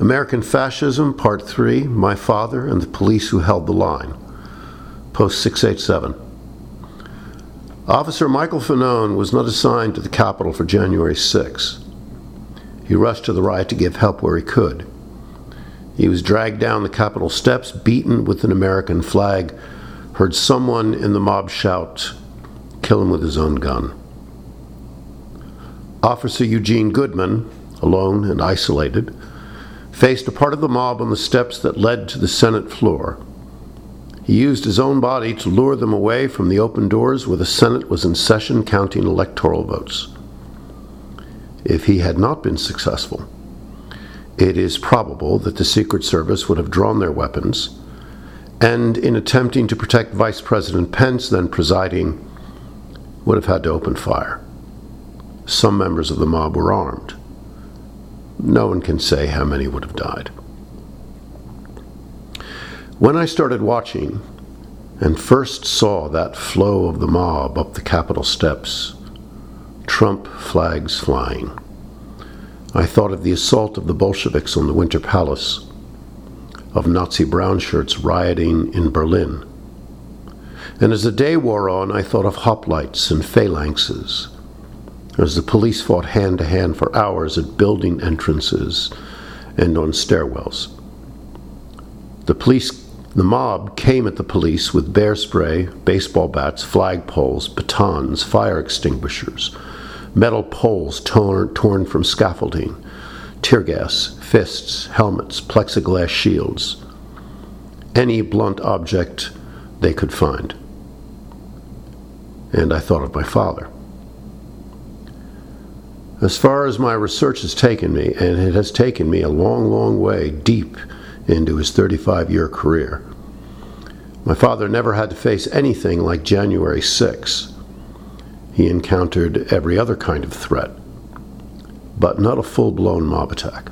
American Fascism, Part 3, My Father and the Police Who Held the Line, Post 687. Officer Michael Fanone was not assigned to the Capitol for January 6. He rushed to the riot to give help where he could. He was dragged down the Capitol steps, beaten with an American flag, heard someone in the mob shout, "Kill him with his own gun." Officer Eugene Goodman, alone and isolated, faced a part of the mob on the steps that led to the Senate floor. He used his own body to lure them away from the open doors where the Senate was in session counting electoral votes. If he had not been successful, it is probable that the Secret Service would have drawn their weapons, and in attempting to protect Vice President Pence, then presiding, would have had to open fire. Some members of the mob were armed. No one can say how many would have died. When I started watching and first saw that flow of the mob up the Capitol steps, Trump flags flying, I thought of the assault of the Bolsheviks on the Winter Palace, of Nazi brown shirts rioting in Berlin. And as the day wore on, I thought of hoplites and phalanxes, as the police fought hand-to-hand for hours at building entrances and on stairwells. The mob came at the police with bear spray, baseball bats, flagpoles, batons, fire extinguishers, metal poles torn from scaffolding, tear gas, fists, helmets, plexiglass shields, any blunt object they could find. And I thought of my father. As far as my research has taken me, and it has taken me a long, long way deep into his 35-year career, my father never had to face anything like January 6. He encountered every other kind of threat, but not a full-blown mob attack.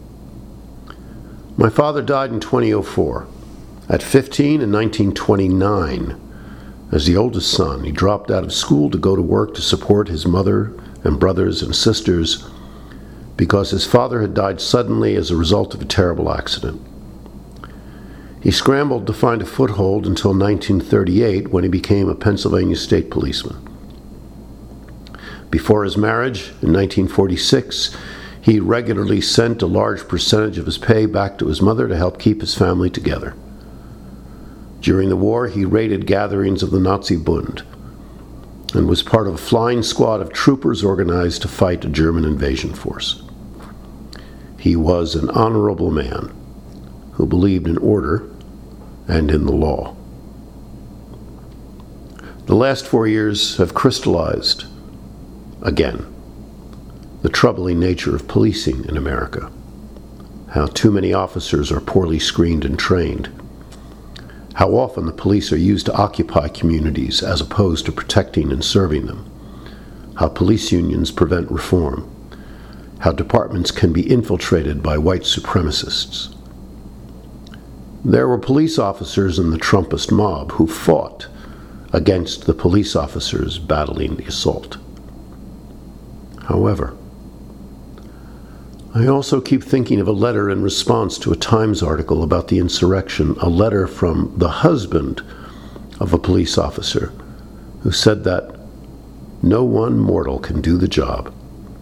My father died in 2004. At 15 in 1929, as the oldest son, he dropped out of school to go to work to support his mother and brothers and sisters because his father had died suddenly as a result of a terrible accident. He scrambled to find a foothold until 1938 when he became a Pennsylvania state policeman. Before his marriage, in 1946, he regularly sent a large percentage of his pay back to his mother to help keep his family together. During the war, he raided gatherings of the Nazi Bund and was part of a flying squad of troopers organized to fight a German invasion force. He was an honorable man who believed in order and in the law. The last 4 years have crystallized, again, the troubling nature of policing in America, how too many officers are poorly screened and trained, how often the police are used to occupy communities as opposed to protecting and serving them, how police unions prevent reform, how departments can be infiltrated by white supremacists. There were police officers in the Trumpist mob who fought against the police officers battling the assault. However, I also keep thinking of a letter in response to a Times article about the insurrection, a letter from the husband of a police officer who said that no one mortal can do the job.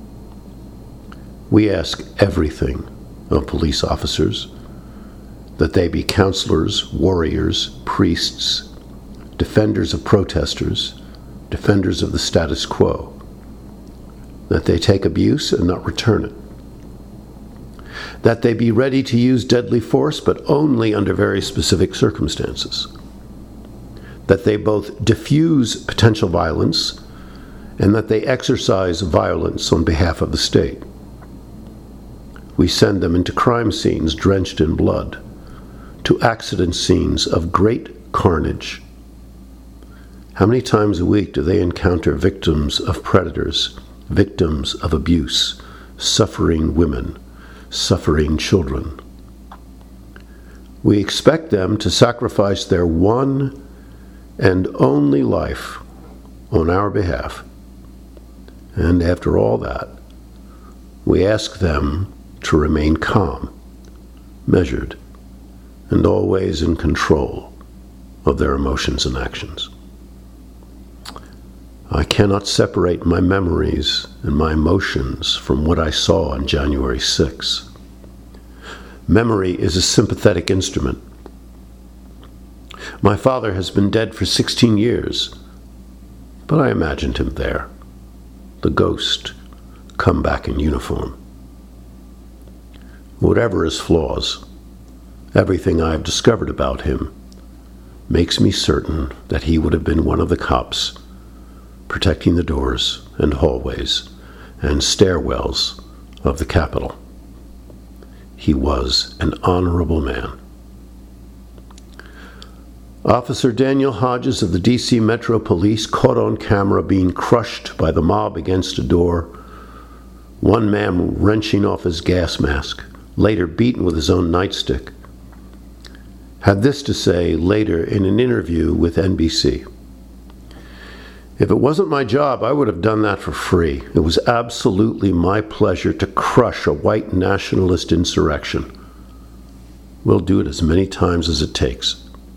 We ask everything of police officers, that they be counselors, warriors, priests, defenders of protesters, defenders of the status quo, that they take abuse and not return it, that they be ready to use deadly force but only under very specific circumstances, that they both diffuse potential violence and that they exercise violence on behalf of the state. We send them into crime scenes drenched in blood, to accident scenes of great carnage. How many times a week do they encounter victims of predators, victims of abuse, suffering women, suffering children? We expect them to sacrifice their one and only life on our behalf. And after all that, we ask them to remain calm measured, and always in control of their emotions and actions. I cannot separate my memories and my emotions from what I saw on January 6. Memory is a sympathetic instrument. My father has been dead for 16 years, but I imagined him there, the ghost, come back in uniform. Whatever his flaws, everything I have discovered about him makes me certain that he would have been one of the cops protecting the doors and hallways and stairwells of the Capitol. He was an honorable man. Officer Daniel Hodges of the D.C. Metro Police caught on camera being crushed by the mob against a door, one man wrenching off his gas mask, later beaten with his own nightstick, had this to say later in an interview with NBC. "If it wasn't my job, I would have done that for free. It was absolutely my pleasure to crush a white nationalist insurrection. We'll do it as many times as it takes."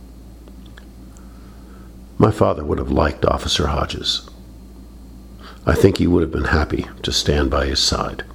My father would have liked Officer Hodges. I think he would have been happy to stand by his side.